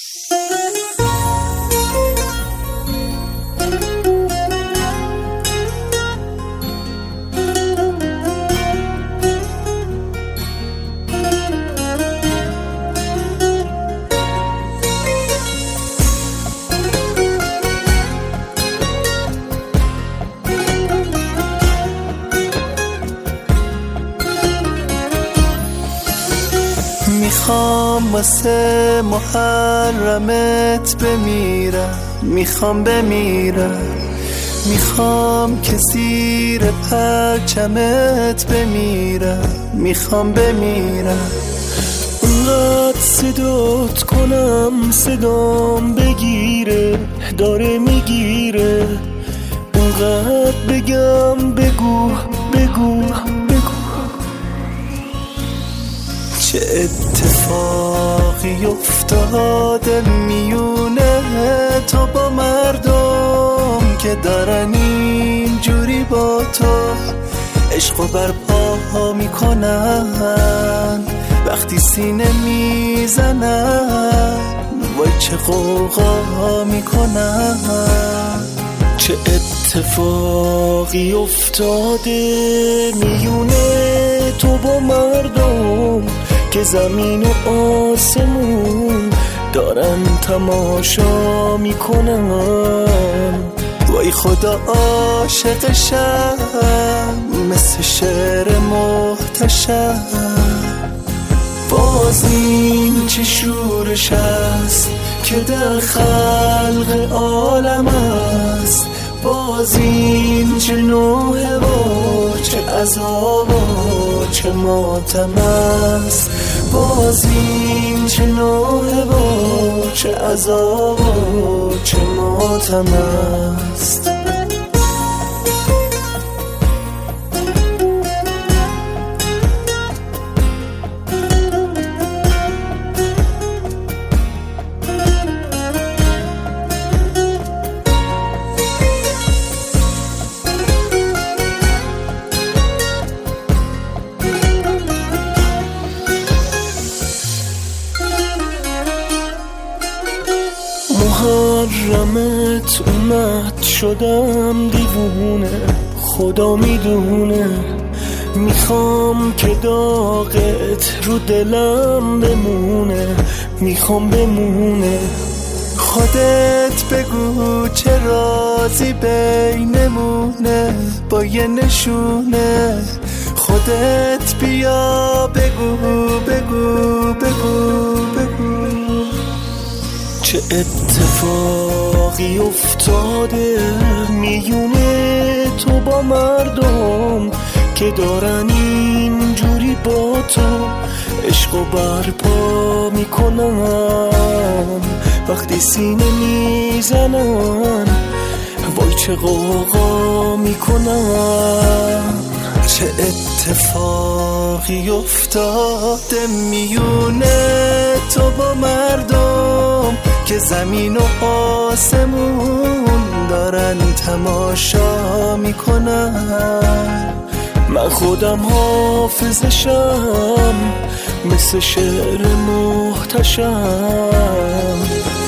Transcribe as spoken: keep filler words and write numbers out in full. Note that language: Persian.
میخوام واسه محرمت بمیرم، میخوام بمیرم، میخوام که زیر پرچمت بمیرم، میخوام بمیرم. اونقدر صدات کنم صدام بگیره، داره میگیره، اونقدر بگم بگو بگو بگو. چه اتفاقی افتاده میونه تو با مردم که دارن اینجوری با تو عشق و برپا میکنن، وقتی سینه میزنن وای چه غوغا میکنن. چه اتفاقی افتاده میونه تو با مردم که زمین و آسمون دارن تماشا میکنن. وای خدا عاشقشم مثل شعر محتشم، باز این چه شورش است که در خلق عالم است، باز این چه نوحه و چه عذاب و چه ماتم است، باز این چه نوحه و چه عذاب و چه ماتم است. محرمت اومد شدم دیوونه، خدا میدونه، میخوام که داغت رو دلم بمونه، میخوام بمونه. خودت بگو چه رازی بینمونه با یه نشونه، خودت بیا بگو بگو بگو بگو. چه اتفاقی افتاده میونه تو با مردم که دارن اینجوری با تو عشق و برپا میکنن، وقتی سینه میزنن وای چه غوغا میکنن. چه اتفاقی افتاده میونه تو با مردم که زمین و آسمون دارن تماشا میکنن. من خودم حافظشم مثل شعر محتشم.